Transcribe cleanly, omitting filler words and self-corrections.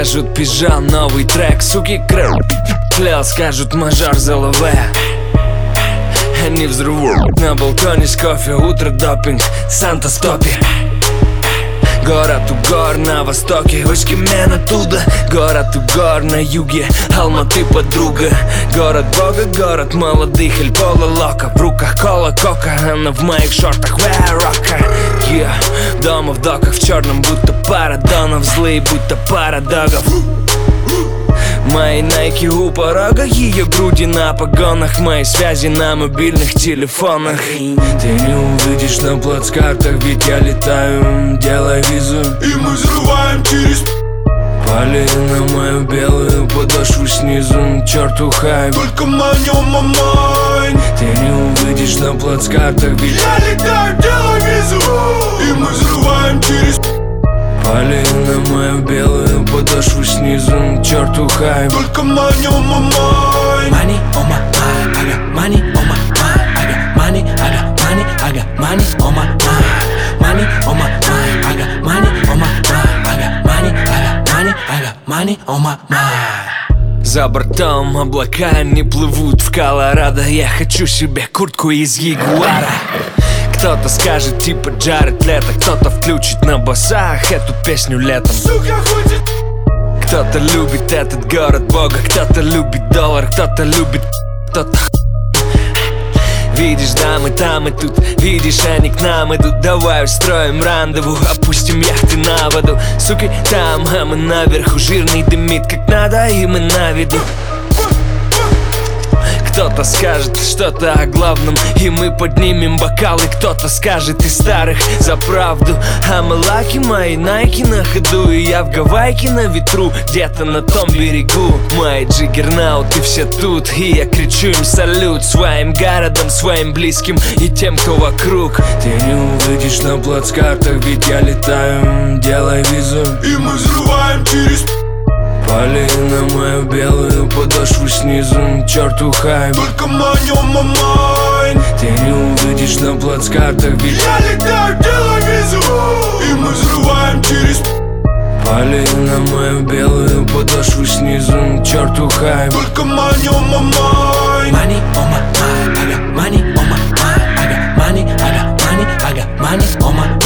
скажут, пижал новый трек. Суки клел, скажут, мажор ЗЛВ. Они взрывут на балконе с кофе. Утро допинг, Санта в топе. Город у гор на востоке, вышки мен оттуда. Город у гор на юге, Алматы подруга. Город бога, город молодых, Эль Поло Локо. В руках кола кока, она в моих шортах Вэрока. Дома в доках, в черном, будто пара донов. Злые, будто пара догов. Мои найки у порога, ее груди на погонах. Мои связи на мобильных телефонах. Ты не увидишь на плацкартах, ведь я летаю, делай визу. И мы взрываем через Пали на мою белую подошву снизу, черту хайп. Только money on my mind. Ты не увидишь на плацкартах, ведь я летаю, делай визу. И мы взрываем через Пали на мою белую подошву снизу, черту хайп. Только money on my mind. Money on my mind, I got money on my mind. I got money, I got money, I got money on my mind. Money on my mind, I got money on my mind. I got money, I got money, I got money on my mind. За бортом облака не плывут в Колорадо. Я хочу себе куртку из Ягуара. Кто-то скажет типа Джаред Лето, кто-то включит на басах эту песню летом. Сука хочет. Кто-то любит этот город бога, кто-то любит доллар, кто-то любит, кто-то. Видишь, дамы там и тут, видишь, они к нам идут. Давай устроим рандеву, опустим яхты на воду. Суки там, а мы наверху, жирный дымит как надо, и мы на виду. Кто-то скажет что-то о главном, и мы поднимем бокалы. Кто-то скажет из старых за правду. А мы лаки, мои найки на ходу. И я в Гавайке на ветру, где-то на том берегу. Мои джиггернауты все тут, и я кричу им салют. Своим городом, своим близким и тем, кто вокруг. Ты не увидишь на плацкартах, ведь я летаю, делай визу. И мы взрываем через Пали на мою белую подошву снизу, черту хайп. Только money on my mind. Ты не увидишь на плацкартах, ведь я летаю, делай визу. И мы взрываем через Пали на мою белую подошву снизу, черту хайп. Только money on my mind. Money on my mind, I got money on my mind. I got money, I got money, I got money on my mind.